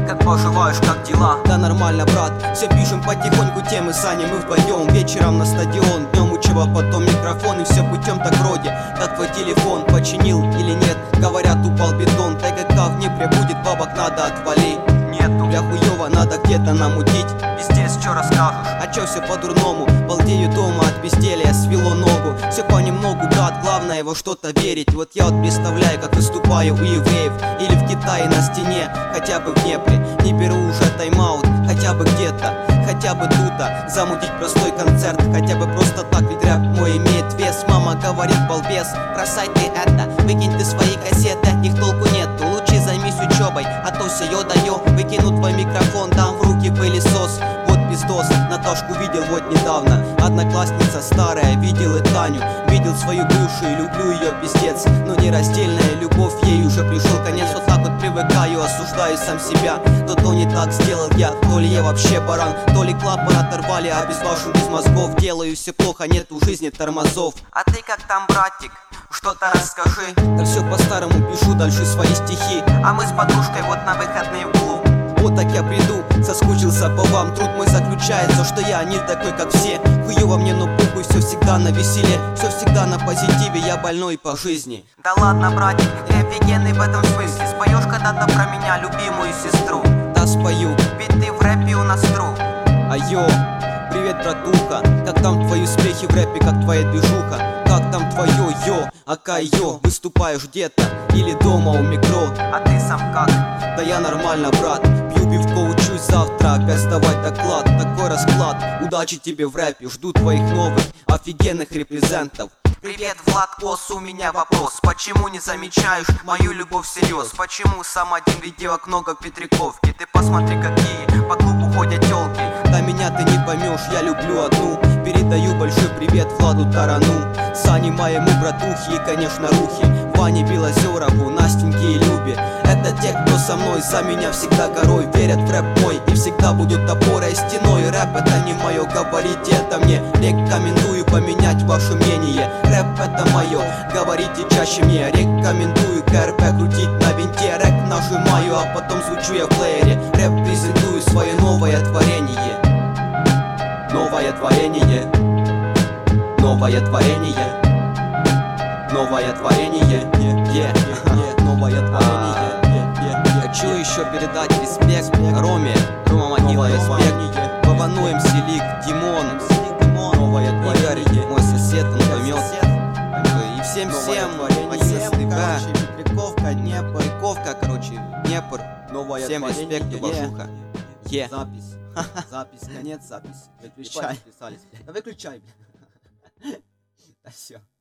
как поживаешь, как дела? Да нормально, брат, все пишем потихоньку темы, Саня, мы вдвоем. Вечером на стадион, днем учеба, потом микрофон. И все путем так вроде, как твой телефон починил или нет. Говорят, упал бетон, ТГК в Днепре будет, бабок надо отвали. Нету, Бля, хуёво, надо где-то намутить. пиздец, чё расскажешь? А чё все по-дурному? Балдею дома от безделья, свело ногу. Все понемногу, брат, главное во что-то верить. Вот я вот представляю, как выступаю у евреев или в Китае на стене, хотя бы в Днепре. Не беру уже тайм-аут, хотя бы где-то, хотя бы тута. Замутить простой концерт, хотя бы просто так, ведь рэп мой имеет вес. Мама говорит, балбес, бросай ты это, выкинь ты свои кассеты, их толку нету, лучше займись учебой, а то все ё-да-ё. Выкину твой микрофон, дам в руки пылесос. Вот пиздос, Наташку видел вот недавно. Одноклассница старая, видел и Таню. Видел свою бывшую, люблю ее пиздец. Но нераздельная любовь, ей уже пришел конец. Вот так вот привыкаю, осуждаю сам себя. То не так сделал я, то ли я вообще баран, то ли клапан оторвали, а без башен, без мозгов. Делаю все плохо, нет в жизни тормозов. А ты как там, братик? Что-то расскажи. Да все по-старому, пишу дальше свои стихи. А мы с подружкой вот на выходные в клуб. Вот так я приду, соскучился по вам. Труд мой заключается, что я не такой, как все. Хуёво мне, но похуй, все всегда на веселе, все всегда на позитиве, я больной по жизни. Да ладно, братик, ты офигенный в этом смысле. Споешь когда-то про меня, любимую сестру? Да, спою. Ведь ты в рэпе у нас тру. Айо, привет, братуха. Как там твои успехи в рэпе, как твоя движуха? Как там твое йо, акайо? Выступаешь где-то или дома у микро? А ты сам как? Да я нормально, брат. Пью пивко, учусь завтра опять сдавать доклад. Такой расклад, удачи тебе в рэпе. Жду твоих новых, офигенных репрезентов. Привет, Влад Ос, у меня вопрос. Почему не замечаешь мою любовь всерьез? Почему сам один видеок много в Петриковке? Ты посмотри, какие по клубу ходят тёлки. Да меня ты не поймешь, я люблю одну. Передаю большой привет Владу Тарану, Сане моему братухе и, конечно, Рухе, Ване Белозерову, Настеньке и Любе. Это те, кто со мной, за меня всегда горой. Верят в рэп мой и всегда будут опорой и стеной. Рэп это не мое, говорите это мне. Рекомендую поменять ваше мнение. Рэп это мое, говорите чаще мне. Рекомендую КРП крутить на винте. Рэк нажимаю, а потом звучу я в плеере. Рэп презентую свое новое творение. Новое творение. Новое творение. Новое творение. Новое творение. Хочу еще передать респект Роме, Рома Могила, респект Бабану, МС Лик, Димон, Новое творение. Мой сосед, он поймет. И всем Петриковка, Днепр, Петриковка, короче, Днепр. Всем респект, уважуха. Запись. Запись, конец записи. Выключай. Да выключай. Да все.